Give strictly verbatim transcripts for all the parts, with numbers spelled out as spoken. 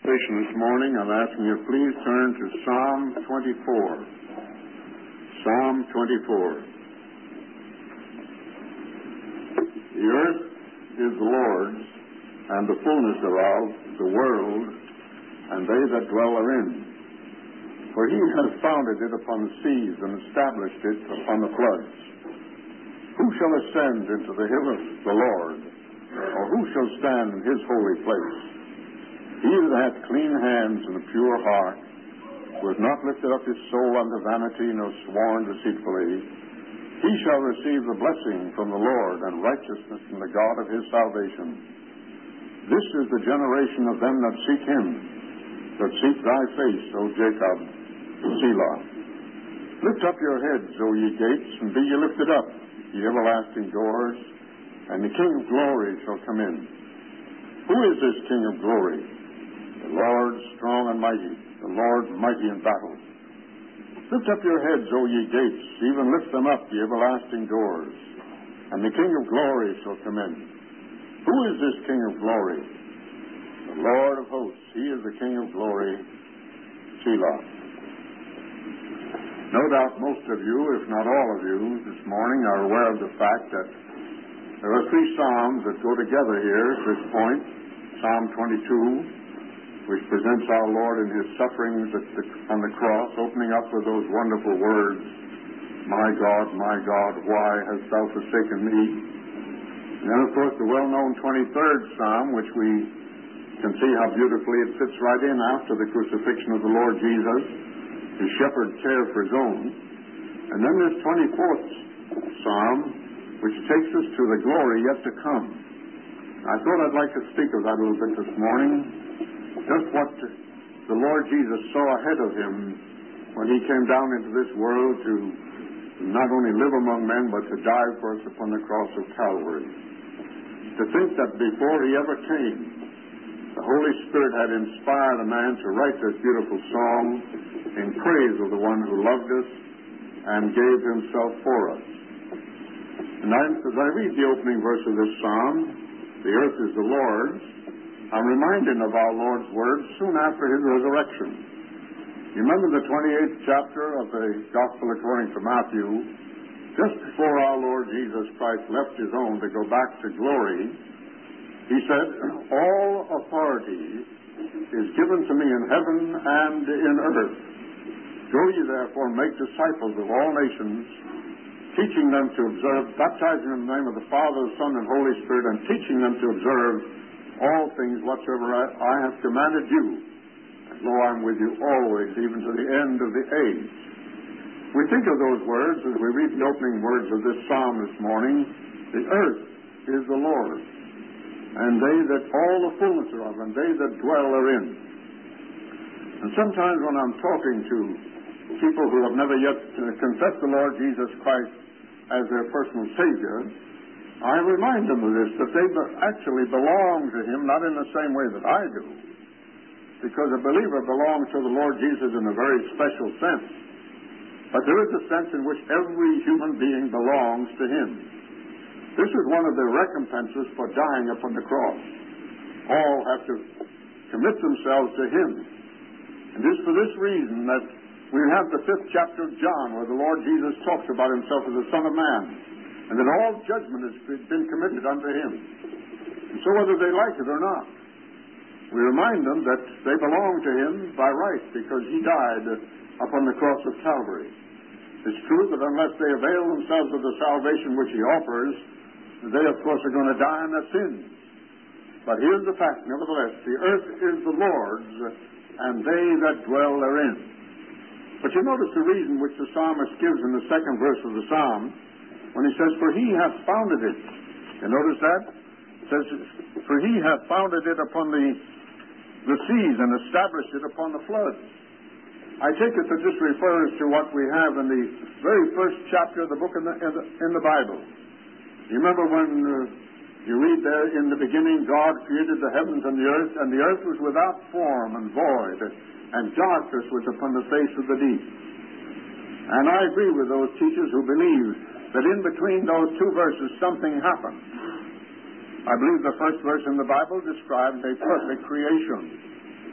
meditation this morning, I'm asking you please turn to Psalm twenty-four. Psalm twenty-four. The earth is the Lord's, and the fullness thereof, the world, and they that dwell therein. For he has founded it upon the seas, and established it upon the floods. Who shall ascend into the hill of the Lord, or who shall stand in his holy place? He that hath clean hands and a pure heart, who hath not lifted up his soul unto vanity, nor sworn deceitfully, he shall receive the blessing from the Lord, and righteousness from the God of his salvation. This is the generation of them that seek him, that seek thy face, O Jacob, Selah. Lift up your heads, O ye gates, and be ye lifted up, ye everlasting doors, and the King of glory shall come in. Who is this King of glory? The Lord strong and mighty, the Lord mighty in battle. Lift up your heads, O ye gates, even lift them up, ye everlasting doors, and the King of glory shall come in. Who is this King of glory? The Lord of hosts, he is the King of glory, Selah. No doubt most of you, if not all of you, this morning are aware of the fact that there are three psalms that go together here at this point. Psalm twenty-two, which presents our Lord in his sufferings at the, on the cross, opening up with those wonderful words, My God, my God, why hast thou forsaken me? And then, of course, the well-known twenty-third Psalm, which we can see how beautifully it fits right in after the crucifixion of the Lord Jesus, his shepherd care for his own. And then this twenty-fourth Psalm, which takes us to the glory yet to come. I thought I'd like to speak of that a little bit this morning. Just what the Lord Jesus saw ahead of him when he came down into this world to not only live among men, but to die for us upon the cross of Calvary. To think that before he ever came, the Holy Spirit had inspired a man to write this beautiful song in praise of the one who loved us and gave himself for us. And I, as I read the opening verse of this psalm, the earth is the Lord's, I'm reminded of our Lord's words soon after his resurrection. You remember the twenty-eighth chapter of the Gospel according to Matthew, just before our Lord Jesus Christ left his own to go back to glory, he said, All authority is given to me in heaven and in earth. Go ye therefore and make disciples of all nations, teaching them to observe, baptizing them in the name of the Father, the Son, and Holy Spirit, and teaching them to observe all things whatsoever I, I have commanded you. And lo, I'm with you always, even to the end of the age. We think of those words as we read the opening words of this psalm this morning. The earth is the Lord's, and they that all the fullness thereof, and they that dwell therein. And sometimes when I'm talking to people who have never yet uh, confessed the Lord Jesus Christ as their personal Savior, I remind them of this, that they actually belong to him, not in the same way that I do, because a believer belongs to the Lord Jesus in a very special sense. But there is a sense in which every human being belongs to him. This is one of the recompenses for dying upon the cross. All have to commit themselves to him. And it is for this reason that we have the fifth chapter of John, where the Lord Jesus talks about himself as the Son of Man, and that all judgment has been committed unto him. And so whether they like it or not, we remind them that they belong to him by right, because he died upon the cross of Calvary. It's true that unless they avail themselves of the salvation which he offers, they, of course, are going to die in their sins. But here's the fact, nevertheless, the earth is the Lord's, and they that dwell therein. But you notice the reason which the psalmist gives in the second verse of the psalm, when he says, For he hath founded it. You notice that? It says, For he hath founded it upon the, the seas, and established it upon the floods. I take it that this refers to what we have in the very first chapter of the book in the, in the, in the Bible. You remember when uh, you read there, In the beginning God created the heavens and the earth, and the earth was without form and void, and darkness was upon the face of the deep. And I agree with those teachers who believe that in between those two verses something happened. I believe the first verse in the Bible describes a perfect creation.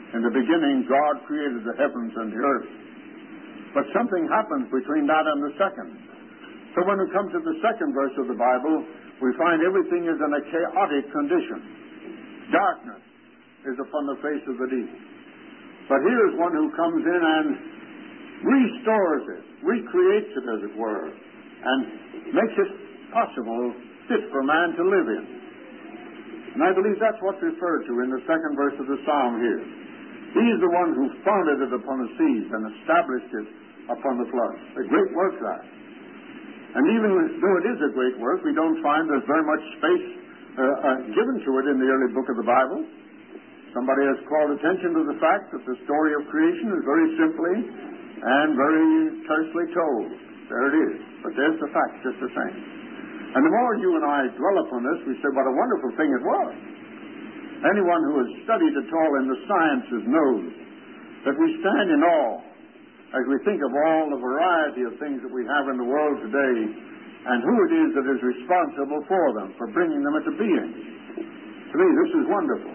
In the beginning, God created the heavens and the earth. But something happens between that and the second. So when we come to the second verse of the Bible, we find everything is in a chaotic condition. Darkness is upon the face of the deep. But here's one who comes in and restores it, recreates it, as it were, and makes it possible, fit for man to live in. And I believe that's what's referred to in the second verse of the psalm here. He's the one who founded it upon the seas and established it upon the floods. A great work, that. And even though it is a great work, we don't find there's very much space uh, uh, given to it in the early book of the Bible. Somebody has called attention to the fact that the story of creation is very simply and very tersely told. There it is. But there's the fact just the same. And the more you and I dwell upon this, we say what a wonderful thing it was. Anyone who has studied at all in the sciences knows that we stand in awe as we think of all the variety of things that we have in the world today and who it is that is responsible for them, for bringing them into being. To me, this is wonderful.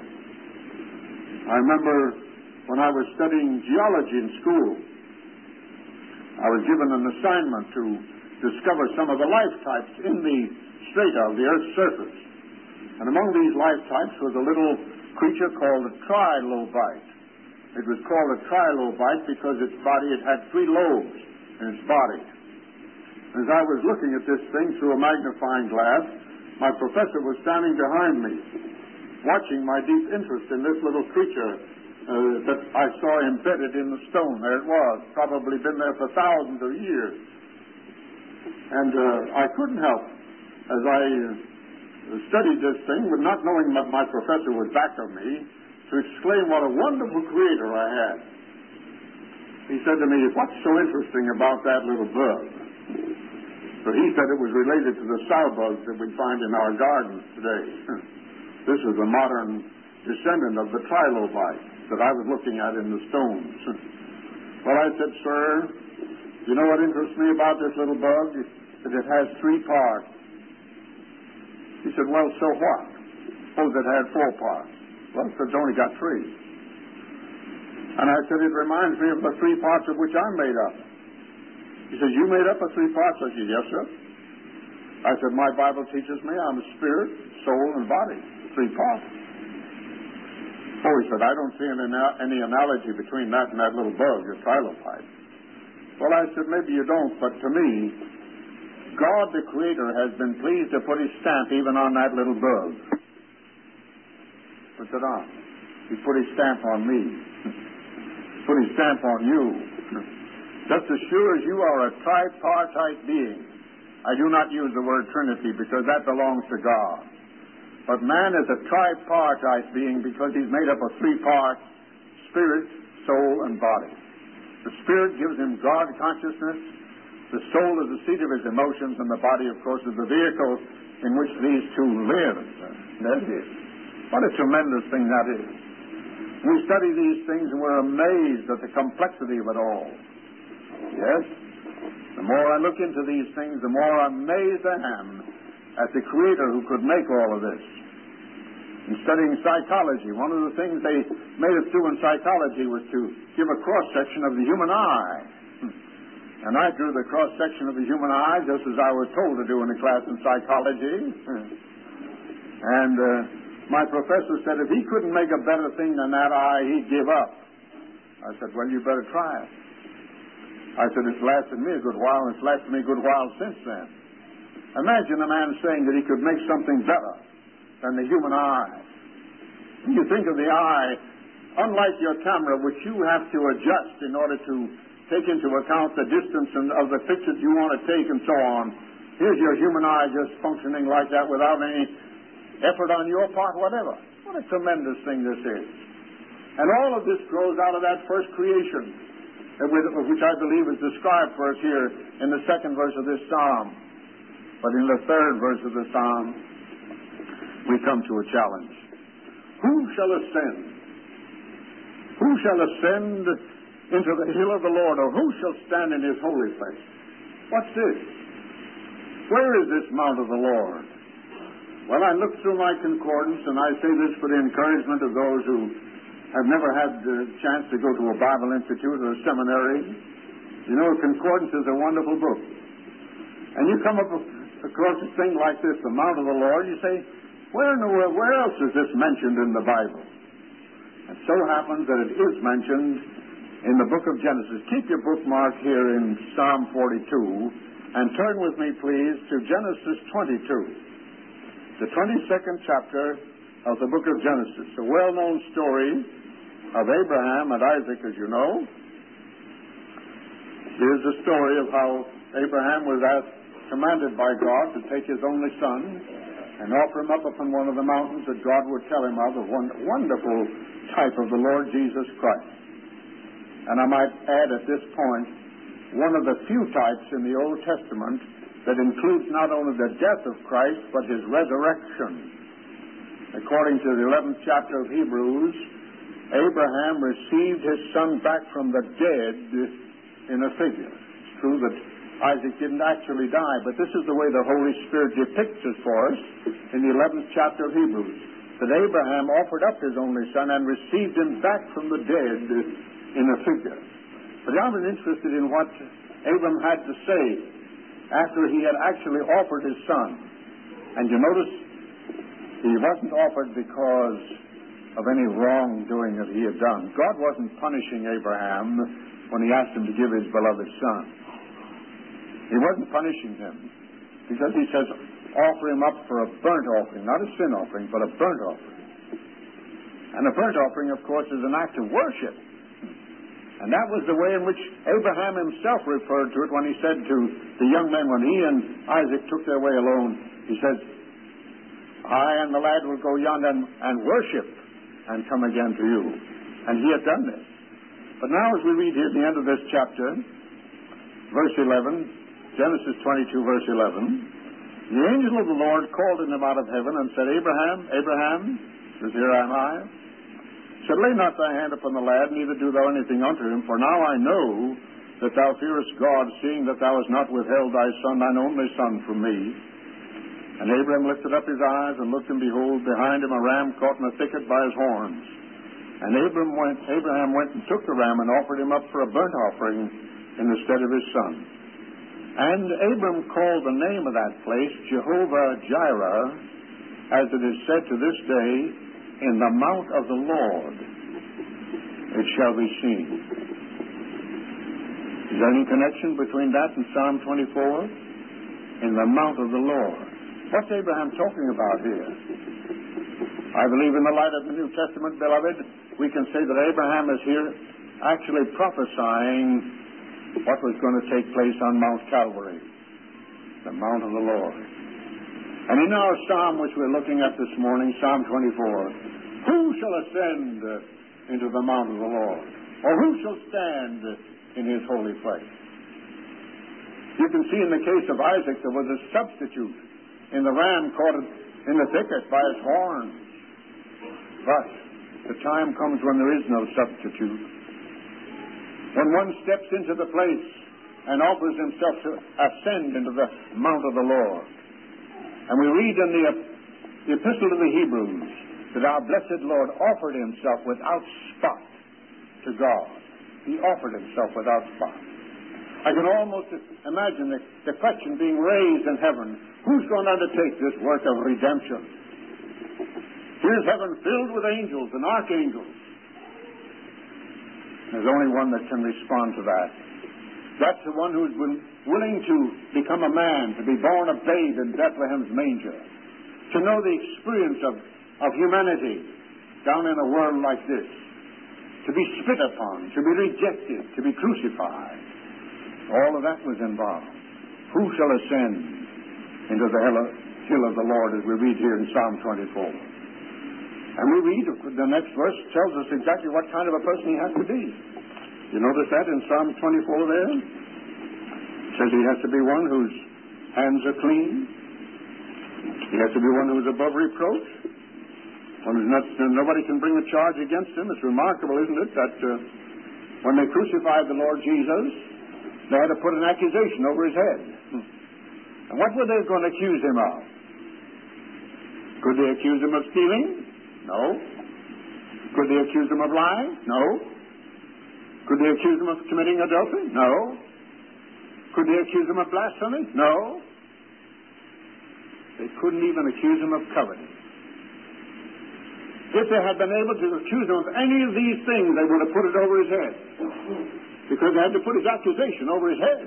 I remember when I was studying geology in school, I was given an assignment to discover some of the life types in the strata of the Earth's surface. And among these life types was a little creature called a trilobite. It was called a trilobite because its body, it had three lobes in its body. As I was looking at this thing through a magnifying glass, my professor was standing behind me, watching my deep interest in this little creature uh, that I saw embedded in the stone. There it was, probably been there for thousands of years. And uh, I couldn't help, as I uh, studied this thing, but not knowing that my professor was back of me, to exclaim what a wonderful creator I had. He said to me, "What's so interesting about that little bug?" So he said it was related to the sow bugs that we find in our gardens today. This is a modern descendant of the trilobite that I was looking at in the stones. Well, I said, "Sir, you know what interests me about this little bug? That it has three parts." He said, "Well, so what? Suppose it had four parts." "Well, it's only got three." And I said, "It reminds me of the three parts of which I'm made up." He said, "You made up of three parts?" I said, "Yes, sir." I said, "My Bible teaches me I'm a spirit, soul, and body. Three parts." Oh, he said, "I don't see any, any analogy between that and that little bug, the trilobite." Well, I said, "Maybe you don't, but to me, God the Creator has been pleased to put His stamp even on that little bug." Puts it on. He put His stamp on me. Put His stamp on you. Just as sure as you are a tripartite being. I do not use the word Trinity because that belongs to God. But man is a tripartite being because he's made up of three parts: spirit, soul, and body. The spirit gives him God consciousness. The soul is the seat of his emotions, and the body, of course, is the vehicle in which these two live. There it is. What a tremendous thing that is. We study these things and we're amazed at the complexity of it all. Yes? The more I look into these things, the more amazed I am at the Creator who could make all of this. In studying psychology, one of the things they made us do in psychology was to give a cross-section of the human eye. And I drew the cross-section of the human eye just as I was told to do in a class in psychology. And uh, my professor said if he couldn't make a better thing than that eye, he'd give up. I said, "Well, you better try it." I said, "It's lasted me a good while, and it's lasted me a good while since then." Imagine a man saying that he could make something better than the human eye. When you think of the eye, unlike your camera, which you have to adjust in order to take into account the distance and of the pictures you want to take and so on, here's your human eye just functioning like that without any effort on your part whatever. What a tremendous thing this is. And all of this grows out of that first creation, which I believe is described for us here in the second verse of this psalm. But in the third verse of the psalm, we come to a challenge. Who shall ascend? Who shall ascend into the hill of the Lord, or who shall stand in His holy place? What's this? Where is this mount of the Lord? Well, I look through my concordance, and I say this for the encouragement of those who I've never had the chance to go to a Bible institute or a seminary. You know, Concordance is a wonderful book. And you come up across a thing like this, the Mount of the Lord, you say, where in the world, where else is this mentioned in the Bible? It so happens that it is mentioned in the book of Genesis. Keep your bookmark here in Psalm forty-two, and turn with me, please, to Genesis twenty-two, the twenty-second chapter of the book of Genesis, a well-known story of Abraham and Isaac, as you know. Here's the story of how Abraham was asked, commanded by God to take his only son and offer him up upon one of the mountains that God would tell him of, a wonderful type of the Lord Jesus Christ. And I might add at this point, one of the few types in the Old Testament that includes not only the death of Christ, but his resurrection. According to the eleventh chapter of Hebrews, Abraham received his son back from the dead in a figure. It's true that Isaac didn't actually die, but this is the way the Holy Spirit depicts it for us in the eleventh chapter of Hebrews, that Abraham offered up his only son and received him back from the dead in a figure. But I was interested in what Abram had to say after he had actually offered his son. And you notice he wasn't offered because of any wrongdoing that he had done. God wasn't punishing Abraham when he asked him to give his beloved son. He wasn't punishing him because he says, offer him up for a burnt offering, not a sin offering, but a burnt offering. And a burnt offering, of course, is an act of worship. And that was the way in which Abraham himself referred to it when he said to the young men, when he and Isaac took their way alone, he said, I and the lad will go yonder and, and worship and come again to you. And he had done this. But now as we read here at the end of this chapter, verse eleven, Genesis twenty-two, verse eleven, the angel of the Lord called him out of heaven and said, Abraham, Abraham, says, here am I. Said, lay not thy hand upon the lad, neither do thou anything unto him, for now I know that thou fearest God, seeing that thou hast not withheld thy son, thine only son, from me. And Abraham lifted up his eyes and looked, and behold, behind him a ram caught in a thicket by his horns. And Abraham went, Abraham went and took the ram and offered him up for a burnt offering in the stead of his son. And Abram called the name of that place Jehovah-Jireh, as it is said to this day, in the mount of the Lord it shall be seen. Is there any connection between that and Psalm twenty-four? In the mount of the Lord. What's Abraham talking about here? I believe in the light of the New Testament, beloved, we can say that Abraham is here actually prophesying what was going to take place on Mount Calvary, the mount of the Lord. And in our psalm, which we're looking at this morning, Psalm twenty-four, who shall ascend into the mount of the Lord? Or who shall stand in his holy place? You can see in the case of Isaac, there was a substitute in the ram caught in the thicket by his horns. But the time comes when there is no substitute. When one steps into the place and offers himself to ascend into the mount of the Lord. And we read in the, the Epistle to the Hebrews that our blessed Lord offered himself without spot to God. He offered himself without spot. I can almost imagine the, the question being raised in heaven, who's going to undertake this work of redemption? Here's heaven filled with angels and archangels. There's only one that can respond to that. That's the one who's been willing to become a man, to be born a babe in Bethlehem's manger, to know the experience of, of humanity down in a world like this, to be spit upon, to be rejected, to be crucified. All of that was involved. Who shall ascend into the hill of the Lord, as we read here in Psalm twenty-four? And we read, the next verse tells us exactly what kind of a person he has to be. You notice that in Psalm twenty-four there? It says he has to be one whose hands are clean. He has to be one who is above reproach. One who's not, nobody can bring a charge against him. It's remarkable, isn't it, that uh, when they crucified the Lord Jesus, they had to put an accusation over his head. And what were they going to accuse him of? Could they accuse him of stealing? No. Could they accuse him of lying? No. Could they accuse him of committing adultery? No. Could they accuse him of blasphemy? No. They couldn't even accuse him of coveting. If they had been able to accuse him of any of these things, they would have put it over his head. Because they had to put his accusation over his head.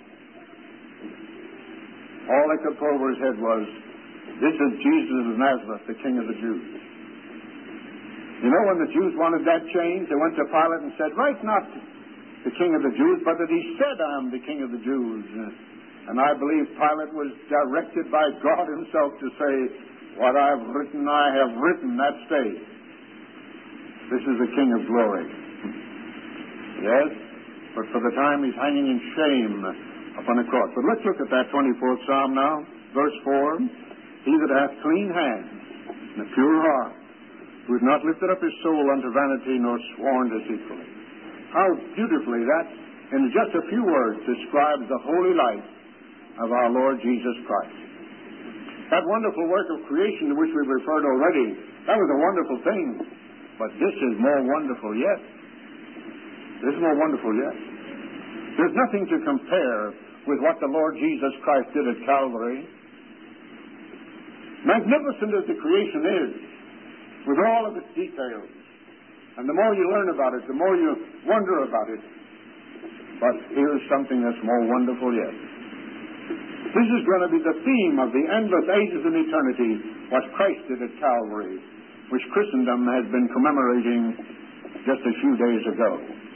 All they could put over his head was, this is Jesus of Nazareth, the King of the Jews. You know, when the Jews wanted that change, they went to Pilate and said, write not the King of the Jews, but that he said, I am the King of the Jews. And I believe Pilate was directed by God himself to say, what I have written, I have written, that stays. This is the King of glory. Yes, but for the time he's hanging in shame upon the cross. But let's look at that twenty-fourth Psalm now, verse four. He that hath clean hands and a pure heart, who hath not lifted up his soul unto vanity, nor sworn deceitfully. How beautifully that, in just a few words, describes the holy life of our Lord Jesus Christ. That wonderful work of creation to which we've referred already, that was a wonderful thing. But this is more wonderful yet. This is more wonderful yet. There's nothing to compare with what the Lord Jesus Christ did at Calvary. Magnificent as the creation is, with all of its details. And the more you learn about it, the more you wonder about it. But here's something that's more wonderful yet. This is going to be the theme of the endless ages and eternity, what Christ did at Calvary, which Christendom has been commemorating just a few days ago.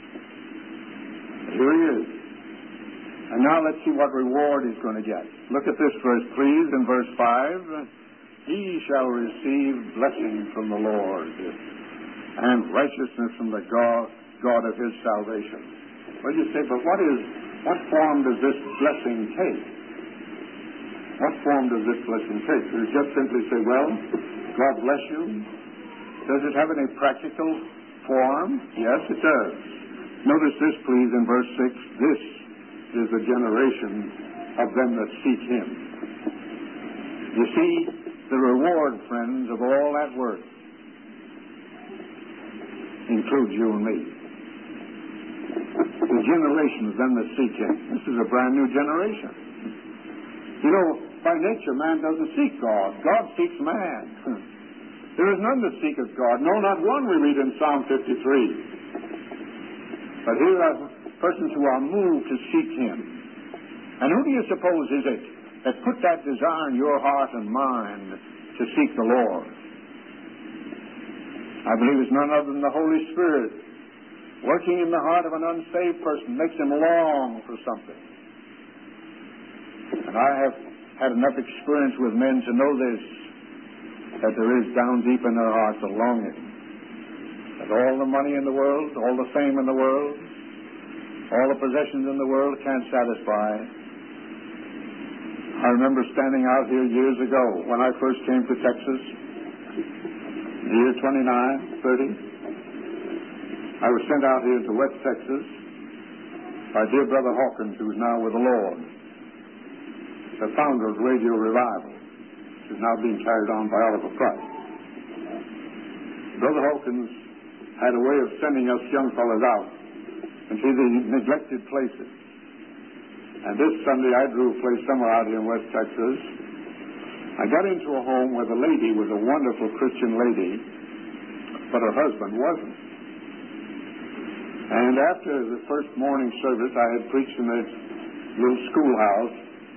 Here he is. And now let's see what reward he's going to get. Look at this verse, please, in verse five. He shall receive blessing from the Lord and righteousness from the God, God of his salvation. Well, you say, but what is, what form does this blessing take? What form does this blessing take? Does it just simply say, well, God bless you? Does it have any practical form? Yes, it does. Notice this, please, in verse six. This is the generation of them that seek him. You see, the reward, friends, of all that work includes you and me. The generation of them that seek him. This is a brand new generation. You know, by nature, man doesn't seek God. God seeks man. There is none that seeketh God. No, not one, we read in Psalm fifty-three. But here are persons who are moved to seek him. And who do you suppose is it that put that desire in your heart and mind to seek the Lord? I believe it's none other than the Holy Spirit working in the heart of an unsaved person, makes him long for something. And I have had enough experience with men to know this, that there is down deep in their hearts a longing that all the money in the world, all the fame in the world, all the possessions in the world can't satisfy. I remember standing out here years ago when I first came to Texas, year twenty-nine, thirty. I was sent out here to West Texas by dear Brother Hawkins, who's now with the Lord, the founder of Radio Revival, which is now being carried on by Oliver Price. Brother Hawkins had a way of sending us young fellows out into the neglected places. And this Sunday I drew a place somewhere out here in West Texas. I got into a home where the lady was a wonderful Christian lady, but her husband wasn't. And after the first morning service, I had preached in this little schoolhouse.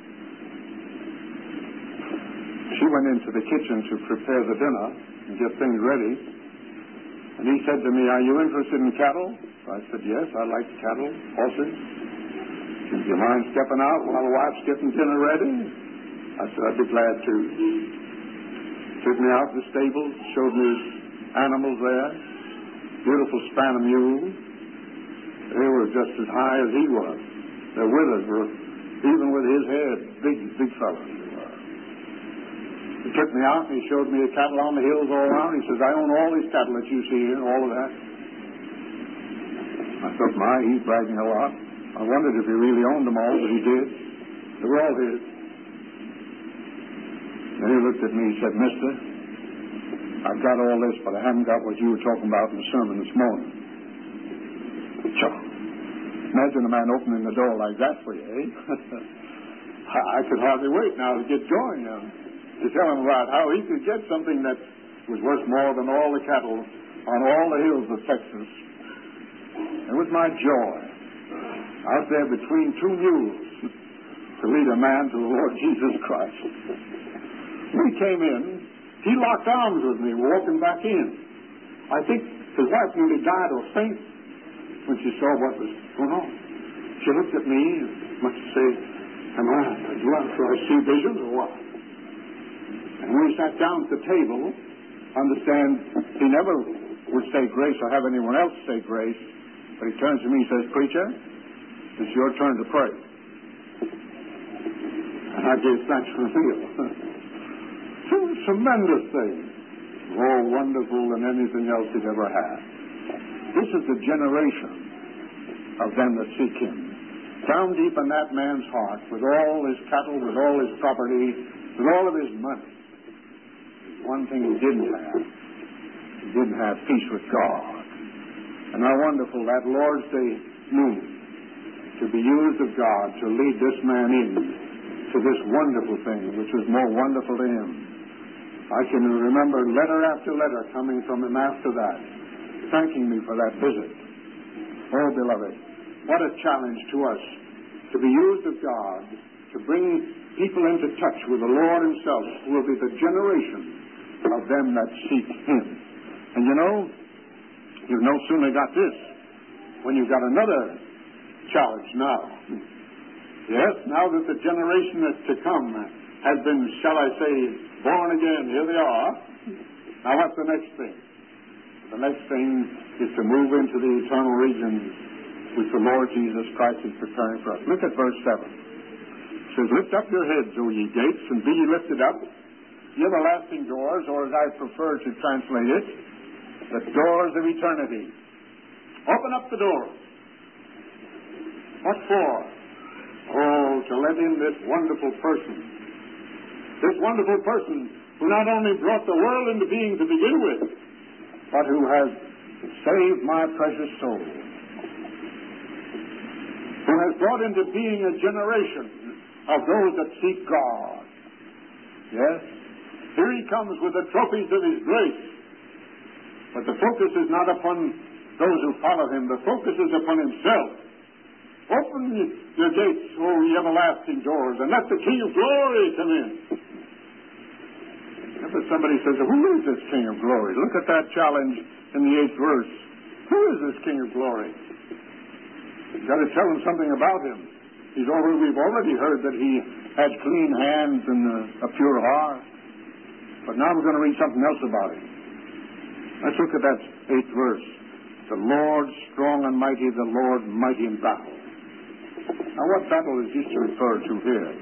She went into the kitchen to prepare the dinner and get things ready. And he said to me, "Are you interested in cattle?" I said, "Yes, I like cattle, horses." "Do you mind stepping out while the wife's getting dinner ready?" I said, "I'd be glad to." Took me out to the stables, showed me animals there, beautiful Spanish mules. They were just as high as he was. Their withers were, even with his head, big, big fellows they were. He took me out and he showed me the cattle on the hills all around. He says, "I own all these cattle that you see here, all of that." I thought, my, he's bragging a lot. I wondered if he really owned them all, but he did. They were all his. Then he looked at me and said, "Mister, I've got all this, but I haven't got what you were talking about in the sermon this morning. Sure. Imagine a man opening the door like that for you, eh? I could hardly wait now to get going, uh, to tell him about how he could get something that was worth more than all the cattle on all the hills of Texas. It was my joy, out there between two mules, to lead a man to the Lord Jesus Christ. When he came in, he locked arms with me, walking back in. I think his wife nearly died of faint when she saw what was going on. She looked at me, much to say, am I, do I, do I see visions or what? And when we sat down at the table, understand, he never would say grace or have anyone else say grace, but he turns to me and says, preacher, it's your turn to pray. And I gave thanks for the meal. It's a tremendous thing, more wonderful than anything else he'd ever had. This is the generation of them that seek him. Down deep in that man's heart, with all his cattle, with all his property, with all of his money, one thing he didn't have. He didn't have peace with God. And how wonderful that Lord's Day noon to be used of God to lead this man in to this wonderful thing, which was more wonderful to him. I can remember letter after letter coming from him after that, thanking me for that visit. Oh, beloved, what a challenge to us to be used of God to bring people into touch with the Lord himself, who will be the generation of them that seek him. And you know, you've no sooner got this when you've got another challenge now. Yes, now that the generation that's to come has been, shall I say, born again, here they are. Now what's the next thing? The next thing is to move into the eternal regions which the Lord Jesus Christ is preparing for us. Look at verse seven. It says, lift up your heads, O ye gates, and be ye lifted up, the everlasting doors, or as I prefer to translate it, the doors of eternity. Open up the doors. What for? Oh, to let in this wonderful person. This wonderful person who not only brought the world into being to begin with, but who has saved my precious soul. Who has brought into being a generation of those that seek God. Yes? Here he comes with the trophies of his grace. But the focus is not upon those who follow him. The focus is upon himself. Open your gates, O ye everlasting doors, and let the King of Glory come in. Whenever somebody says, who is this King of Glory? Look at that challenge in the eighth verse. Who is this King of Glory? You've got to tell them something about him. He's already, we've already heard that he had clean hands and a, a pure heart. But now we're going to read something else about him. Let's look at that eighth verse. The Lord strong and mighty, the Lord mighty in battle. Now what battle is this to refer to here?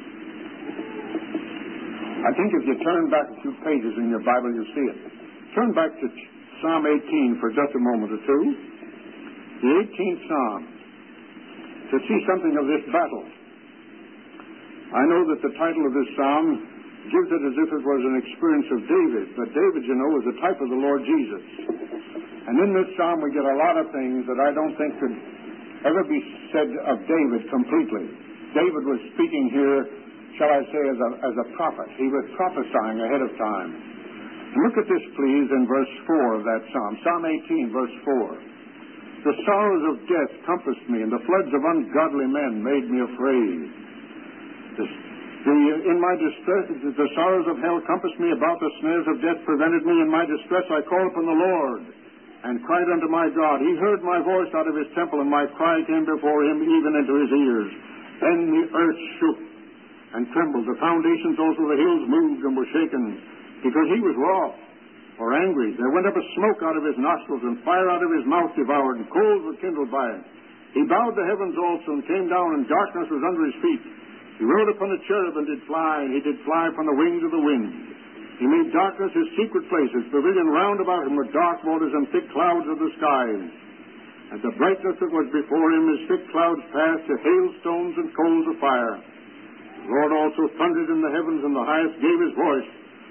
I think if you turn back a few pages in your Bible, you'll see it. Turn back to Psalm eighteen for just a moment or two. The eighteenth Psalm. To see something of this battle. I know that the title of this Psalm gives it as if it was an experience of David. But David, you know, is a type of the Lord Jesus. And in this Psalm we get a lot of things that I don't think could ever be said of David completely. David was speaking here, shall I say, as a, as a prophet. He was prophesying ahead of time. And look at this, please, in verse four of that Psalm. Psalm eighteen, verse four. The sorrows of death compassed me, and the floods of ungodly men made me afraid. The, the, in my distress, the sorrows of hell compassed me about, the snares of death prevented me. In my distress I called upon the Lord, and cried unto my God. He heard my voice out of his temple, and my cry came before him, even into his ears. Then the earth shook and trembled. The foundations also of the hills moved and were shaken, because he was wroth or angry. There went up a smoke out of his nostrils, and fire out of his mouth devoured, and coals were kindled by it. He bowed the heavens also, and came down, and darkness was under his feet. He rode upon a cherub, and did fly, and he did fly upon the wings of the wind. He made darkness his secret places, pavilion round about him with dark waters and thick clouds of the skies. And the brightness that was before him, his thick clouds passed to hailstones and coals of fire. The Lord also thundered in the heavens, and the highest gave his voice.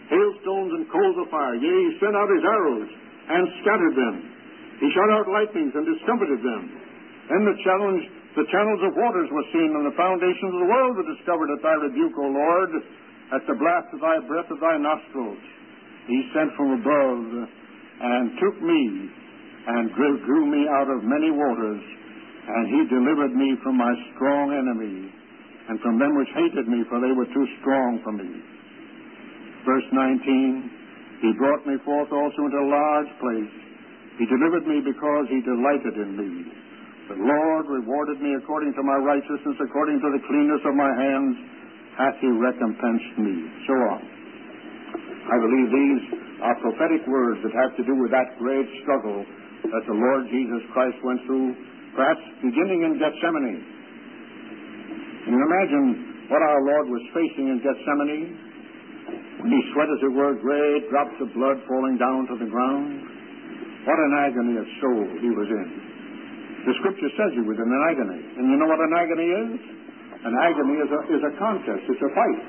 hailstones and coals of fire. Yea, he sent out his arrows and scattered them. He shot out lightnings and discomfited them. Then the challenge, the channels of waters were seen, and the foundations of the world were discovered at thy rebuke, O Lord, at the blast of thy breath of thy nostrils. He sent from above and took me and drew, drew me out of many waters, and he delivered me from my strong enemy, and from them which hated me, for they were too strong for me. Verse nineteen, he brought me forth also into a large place. He delivered me because he delighted in me. The Lord rewarded me according to my righteousness, according to the cleanness of my hands hath he recompensed me. So on. I believe these are prophetic words that have to do with that great struggle that the Lord Jesus Christ went through, perhaps beginning in Gethsemane. Can you imagine what our Lord was facing in Gethsemane? When he sweat, as it were, great drops of blood falling down to the ground. What an agony of soul he was in. The Scripture says he was in an agony. And you know what an agony is? An agony is a, is a contest. It's a fight.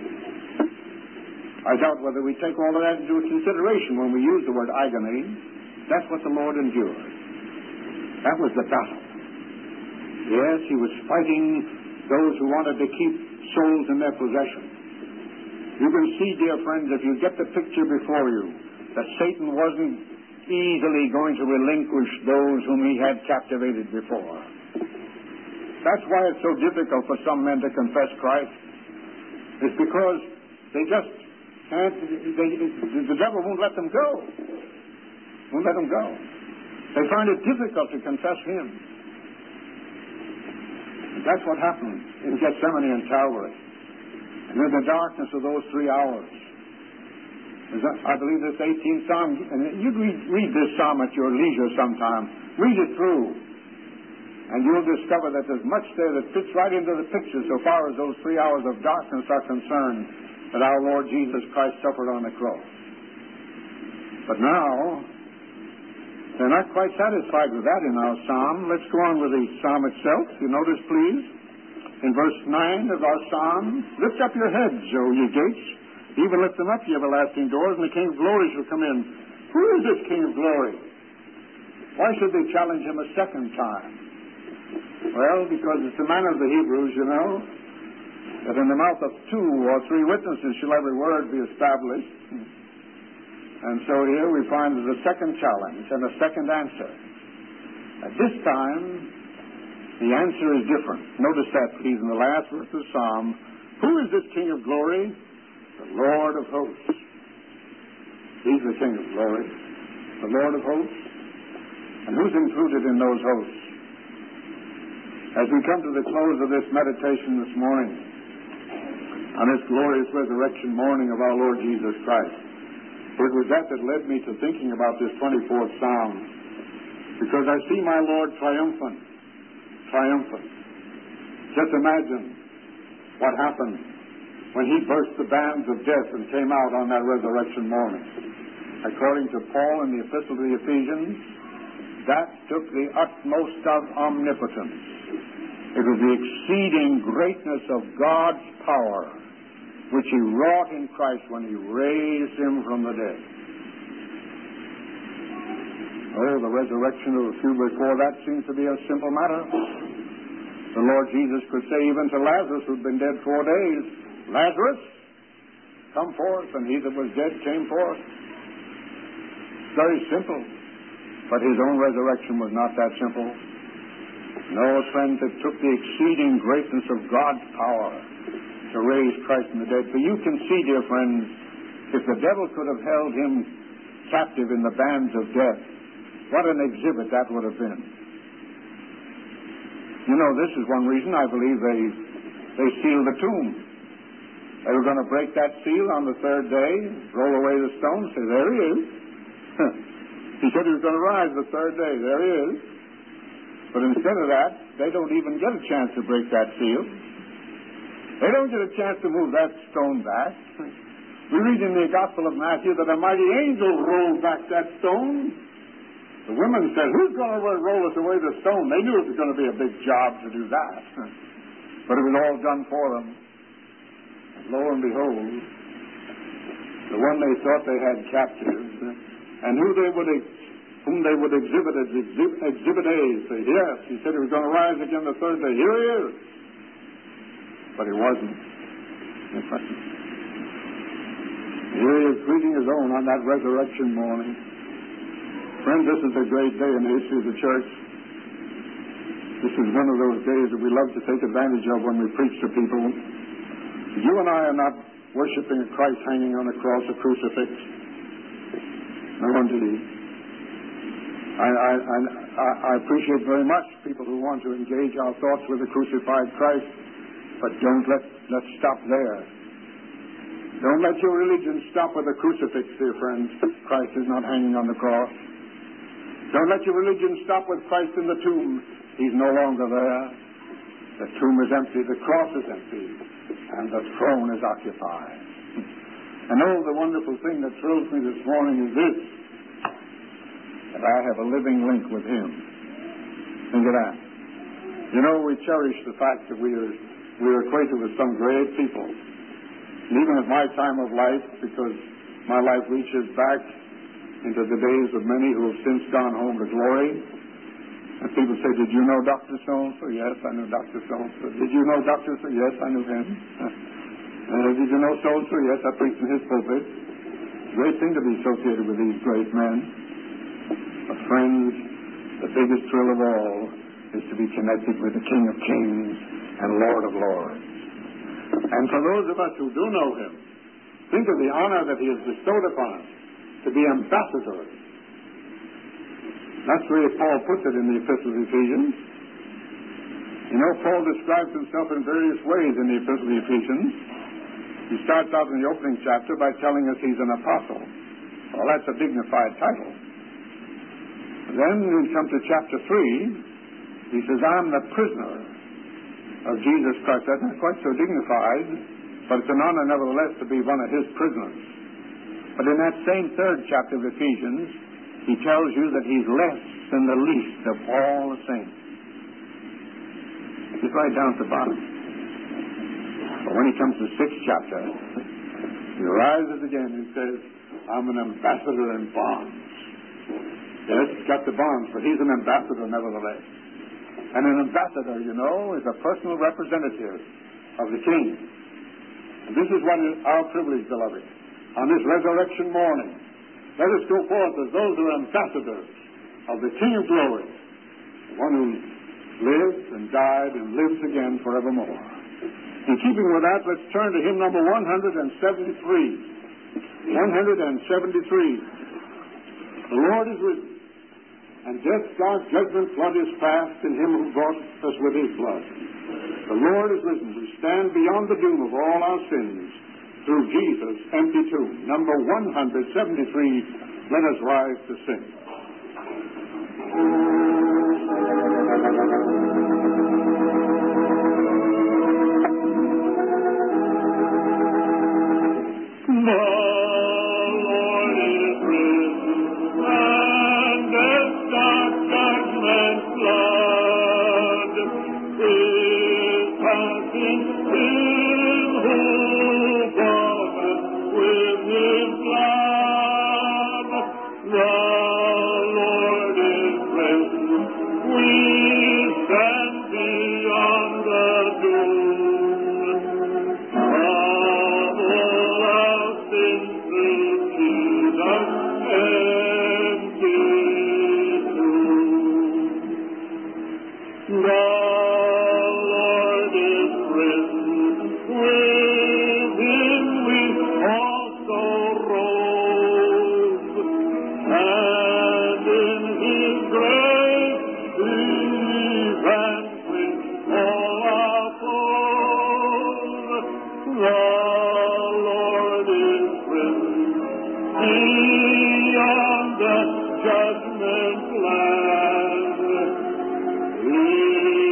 I doubt whether we take all of that into consideration when we use the word agony. That's what the Lord endured. That was the battle. Yes, he was fighting those who wanted to keep souls in their possession. You can see, dear friends, if you get the picture before you, that Satan wasn't easily going to relinquish those whom he had captivated before. That's why it's so difficult for some men to confess Christ. It's because they just can't, they, the devil won't let them go. Won't let them go. They find it difficult to confess him. And that's what happened in Gethsemane and Calvary. And in the darkness of those three hours, I believe this eighteenth Psalm, and you read, read this Psalm at your leisure sometime. Read it through, and you'll discover that there's much there that fits right into the picture so far as those three hours of darkness are concerned that our Lord Jesus Christ suffered on the cross. But now, they're not quite satisfied with that in our Psalm. Let's go on with the Psalm itself. You notice, please, in verse nine of our Psalm, lift up your heads, O ye gates, even lift them up, ye everlasting doors, and the King of glory shall come in. Who is this King of glory? Why should they challenge him a second time? Well, because it's the manner of the Hebrews, you know, that in the mouth of two or three witnesses shall every word be established. And so here we find there's a second challenge and a second answer. At this time, the answer is different. Notice that, please, in the last verse of the Psalm. Who is this King of glory? The Lord of hosts. He's the King of glory. The Lord of hosts. And who's included in those hosts? As we come to the close of this meditation this morning, on this glorious resurrection morning of our Lord Jesus Christ, it was that that led me to thinking about this twenty-fourth Psalm, because I see my Lord triumphant. Triumphant. Just imagine what happened when he burst the bands of death and came out on that resurrection morning. According to Paul in the Epistle to the Ephesians, that took the utmost of omnipotence. It was the exceeding greatness of God's power which he wrought in Christ when he raised him from the dead. Oh, the resurrection of the few before that seems to be a simple matter. The Lord Jesus could say even to Lazarus, who'd been dead four days, Lazarus, come forth, and he that was dead came forth. Very simple. But his own resurrection was not that simple. No, friends, it took the exceeding greatness of God's power to raise Christ from the dead. For you can see, dear friends, if the devil could have held him captive in the bands of death, what an exhibit that would have been. You know, this is one reason I believe they they sealed the tomb. They were going to break that seal on the third day, roll away the stone, say, there he is. He said he was going to rise the third day. There he is. But instead of that, they don't even get a chance to break that seal. They don't get a chance to move that stone back. We read in the Gospel of Matthew that a mighty angel rolled back that stone. The women said, who's going to roll us away the stone? They knew it was going to be a big job to do that. But it was all done for them. And lo and behold, the one they thought they had captive, and who they would ex- whom they would exhibit as exhibit, exhibit A. Say, yes, he said he was going to rise again the third day. Here he is. But he wasn't. Here he is greeting his own on that resurrection morning. Friends, this is a great day in the history of the church. This is one of those days that we love to take advantage of when we preach to people. You and I are not worshiping a Christ hanging on a cross, a crucifix. No, indeed. I, I, I, I appreciate very much people who want to engage our thoughts with the crucified Christ, but don't let let's stop there. Don't let your religion stop with a crucifix, dear friends. Christ is not hanging on the cross. Don't let your religion stop with Christ in the tomb. He's no longer there. The tomb is empty. The cross is empty. And the throne is occupied. And oh, the wonderful thing that thrills me this morning is this, that I have a living link with Him. Think of that. You know, we cherish the fact that we are, we are acquainted with some great people. And even at my time of life, because my life reaches back into the days of many who have since gone home to glory, and people say, did you know Doctor So-and-so? Yes, I knew Doctor So-and-so. Did you know Doctor So? Yes, I knew him. Uh, did you know so-and-so? Yes, I preached in his pulpit. Great thing to be associated with these great men. But friends, the biggest thrill of all is to be connected with the King of Kings and Lord of Lords. And for those of us who do know Him, think of the honor that He has bestowed upon us to be ambassadors. That's the way Paul puts it in the Epistle of Ephesians. You know, Paul describes himself in various ways in the Epistle of Ephesians. He starts out in the opening chapter by telling us he's an apostle. Well, that's a dignified title. Then we come to chapter three. He says, I'm the prisoner of Jesus Christ. That's not quite so dignified, but it's an honor nevertheless to be one of His prisoners. But in that same third chapter of Ephesians, he tells you that he's less than the least of all the saints. It's right down at the bottom. But when he comes to the sixth chapter, he rises again and says, I'm an ambassador in bonds. Yes, he's got the bonds, but he's an ambassador nevertheless. And an ambassador, you know, is a personal representative of the King. And this is what is our privilege, beloved. On this resurrection morning, let us go forth as those who are ambassadors of the King of Glory, one who lived and died and lives again forevermore. In keeping with that, let's turn to hymn number one seventy-three. one seventy-three. The Lord is risen, and death's dark judgment flood is fast in Him who bought us with His blood. The Lord is risen. We stand beyond the doom of all our sins through Jesus' empty tomb. Number one seventy-three, let us rise to sing. The Lord is risen, and death's dark judgment flood is passing in who bought us with His blood. The Lord is risen. We stand beyond the doom. Trouble our sins through Jesus' empty tomb. The Lord is risen. With Him we also rose, and in His grace we vanquish all our foes. The Lord is risen beyond the judgment land. He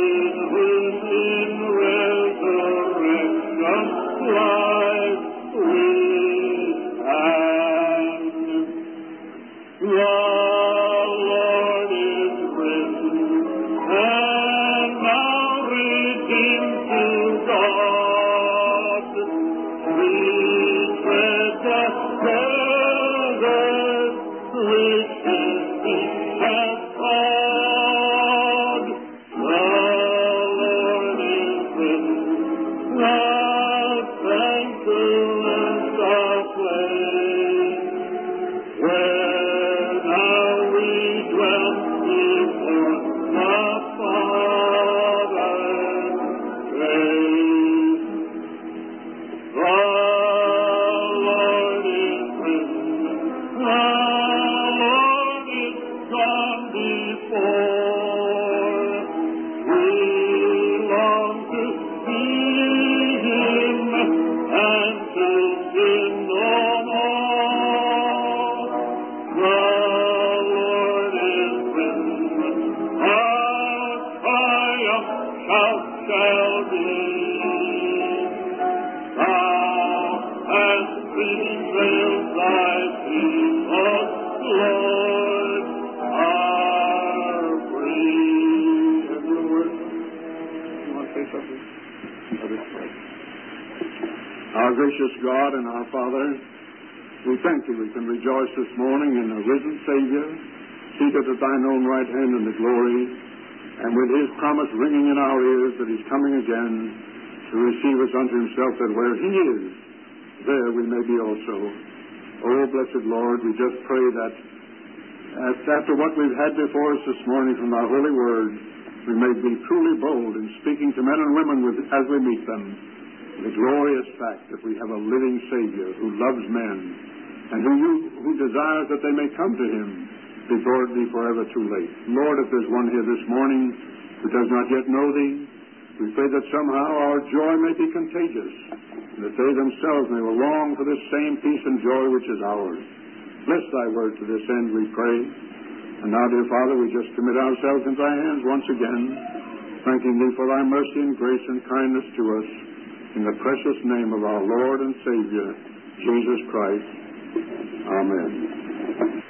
shout shall be. Thou hast prevailed, thy people, Lord, are free. Every word. You want to say something? Let us pray. Our gracious God and our Father, we thank you we can rejoice this morning in a risen Savior, seated at thine own right hand in the glory, and with his promise ringing in our ears that he's coming again to receive us unto himself, that where he is, there we may be also. Oh, blessed Lord, we just pray that as after what we've had before us this morning from our holy word, we may be truly bold in speaking to men and women with, as we meet them, the glorious fact that we have a living Savior who loves men and who, you, who desires that they may come to him before it be forever too late. Lord, if there's one here this morning who does not yet know thee, we pray that somehow our joy may be contagious, and that they themselves may long for this same peace and joy which is ours. Bless thy word to this end, we pray. And now, dear Father, we just commit ourselves into thy hands once again, thanking thee for thy mercy and grace and kindness to us, in the precious name of our Lord and Savior, Jesus Christ. Amen.